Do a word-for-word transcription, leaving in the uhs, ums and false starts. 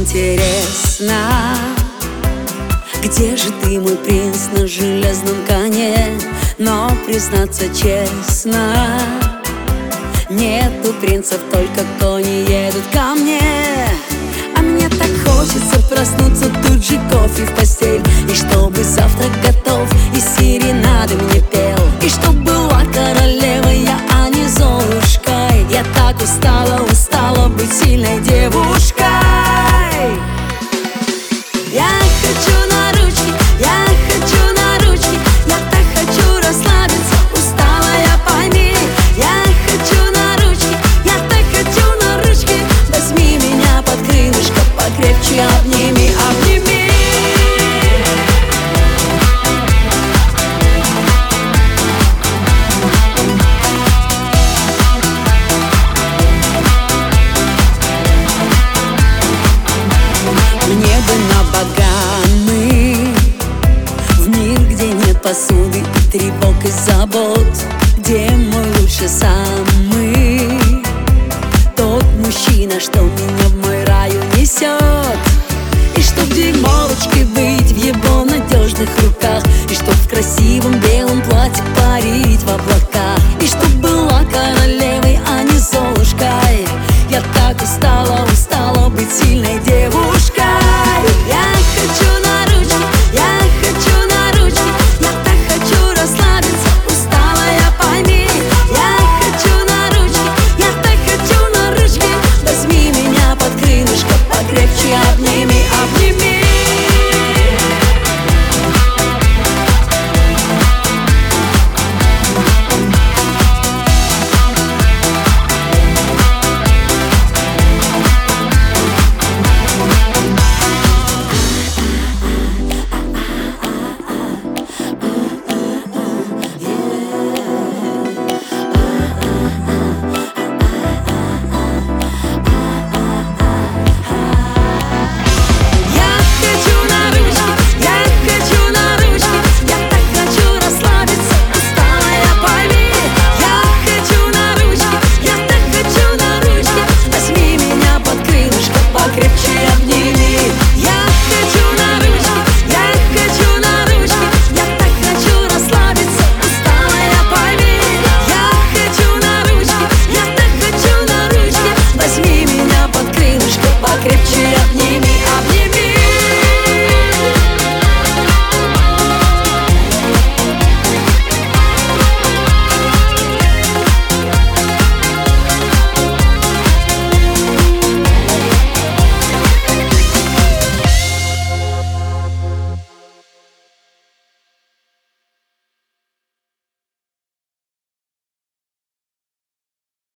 интересно, где же ты, мой принц на железном коне? Но признаться честно, нету принцев, только кони едут ко мне. А мне так хочется проснуться, тут же кофе в постель, и чтобы завтрак готов, и серенады мне пел, и чтоб была королевой я, а не золушкой. Я так устала, устала быть сильной девушкой. Я хочу на ручки, я хочу на ручки, я так хочу расслабиться, устала я, пойми. Я хочу на ручки, я так хочу на ручки, возьми меня под крылышко, покрепче обними, обними. Мне бы на Багамы, в мир, где нет посуды